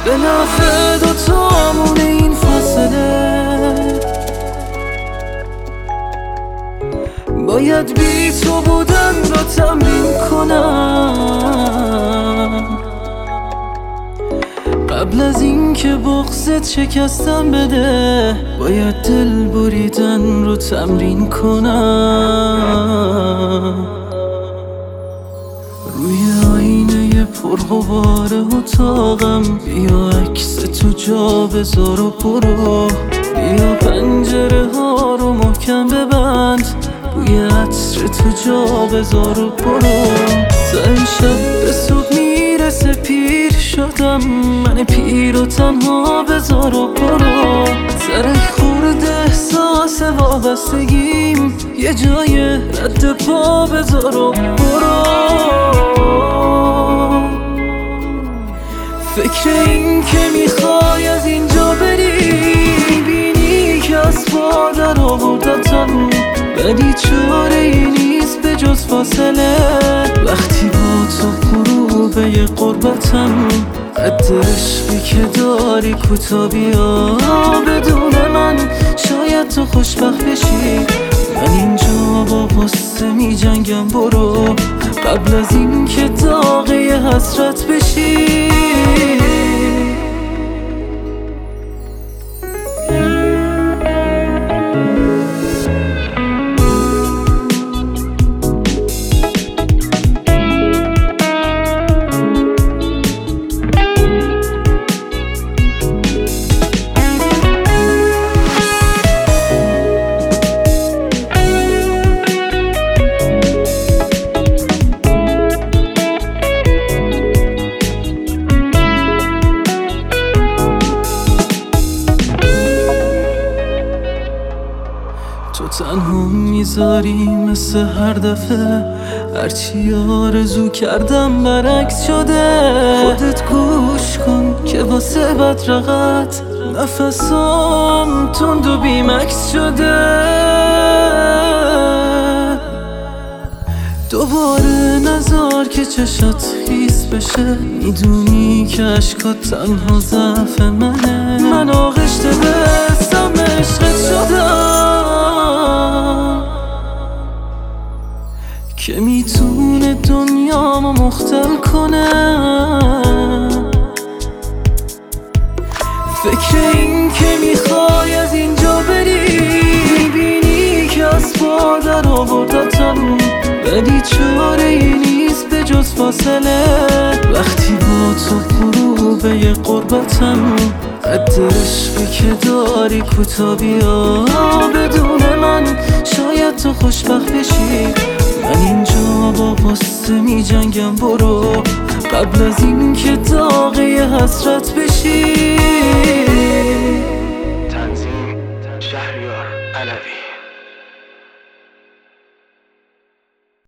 به نفع دوتامون این فاصله. باید بی تو بودن رو تمرین کنم قبل از این که بغضت شکستم بده. باید دل بریدن رو تمرین کنم. روی آینه پرغبار اتاقم بیا عکس تو جا بذار و برو. بیا پنجره ها رو محکم ببند، بوی عطر تو جا بذار و برو. تا امشب به صبح میرسه پیر شدم، من پیر و تنها بذار و برو. سر خورد احساس وابستگیم یه جای رد پا بذار و برو. فکر این که میخوای از اینجا بری، بینی که از پا در آوردتم، ولی چاره ای نیست به جز فاصله. وقتی با تو غروبه قربتم، قد عشقی که داری کوتا بیا. بدون من شاید تو خوشبخت بشی، من اینجا با غصه می جنگم. برو قبل از این که داغه حسرت بشی. تو تنها میذاری مثل هر دفعه، هرچی آرزو کردم برعکس شده. خودت گوش کن که واسه بدرقت نفسام تند و بیمکس شده. دوباره نذار که چشات خیس بشه، میدونی که عشقات تنها ضعف منه. من آغشته بستم عشقت شدم که میتونه دنیامو مختل کنه. فکر این که میخوای از اینجا بری، میبینی که از پا در آوردتم، ولی چاره ای نیست به جز فاصله. وقتی با تو غروبه قربتم، قد عشقی که داری کوتا بیا. بدون من شاید تو خوشبخت بشی، من اینجا با غصه می جنگم. برو قبل از این که داغه حسرت بشی.